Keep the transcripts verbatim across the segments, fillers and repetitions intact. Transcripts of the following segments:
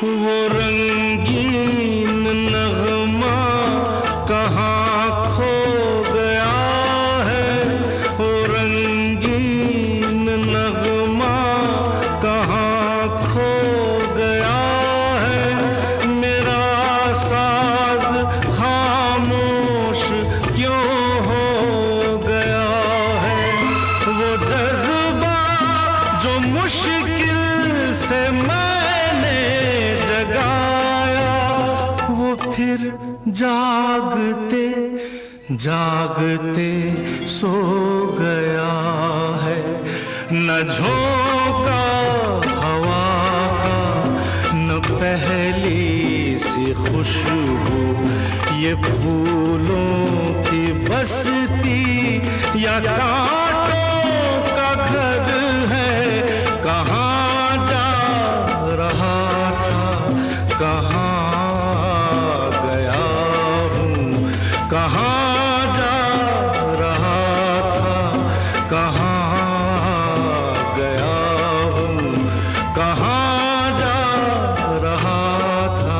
वो रंगीन नगमा कहाँ खो गया है, वो रंगीन नगमा कहाँ खो गया है। मेरा साज खामोश क्यों हो गया है, वो जज्बा जो मुश्किल से मैंने जगाया, वो फिर जागते जागते सो गया है। न झोंका हवा का, न पहली सी खुशबू, ये फूलों की बस्ती या कांटों का घर है। कहाँ जा रहा था, कहाँ गया हूँ, कहाँ जा रहा था, कहाँ गया हूँ, कहाँ जा रहा था।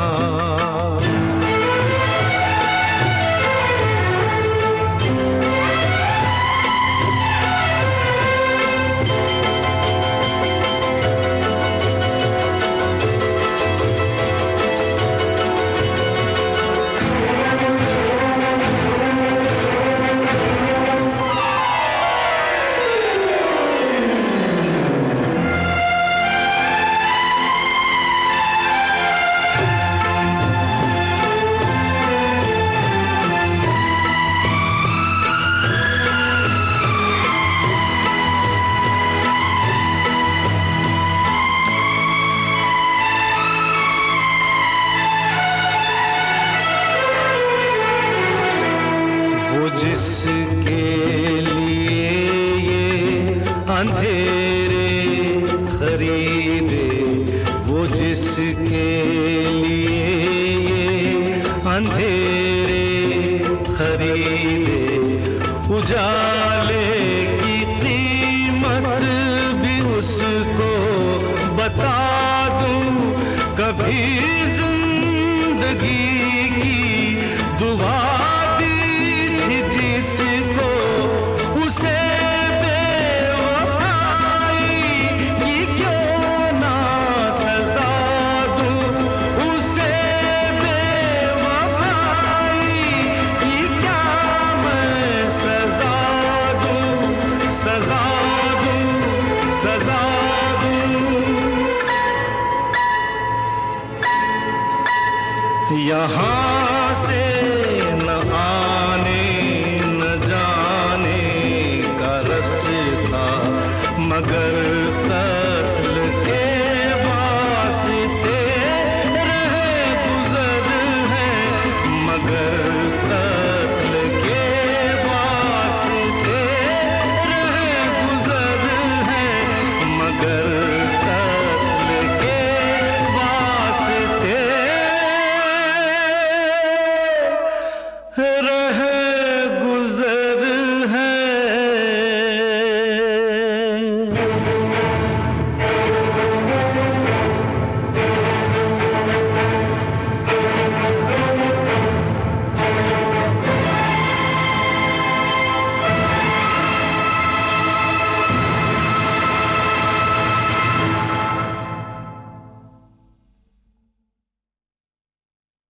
जिसके लिए ये अंधेरे खरीदे, वो जिसके लिए ये अंधेरे खरीदे, उजाले की कीमत भी उसको बता दूं। कभी जिंदगी की दुआ जिसको, उसे बेवफाई की क्यों ना सजा दूं, उसे बेवफाई की क्या मैं सजा दूं, सजा दूं, सजा दूं। यहाँ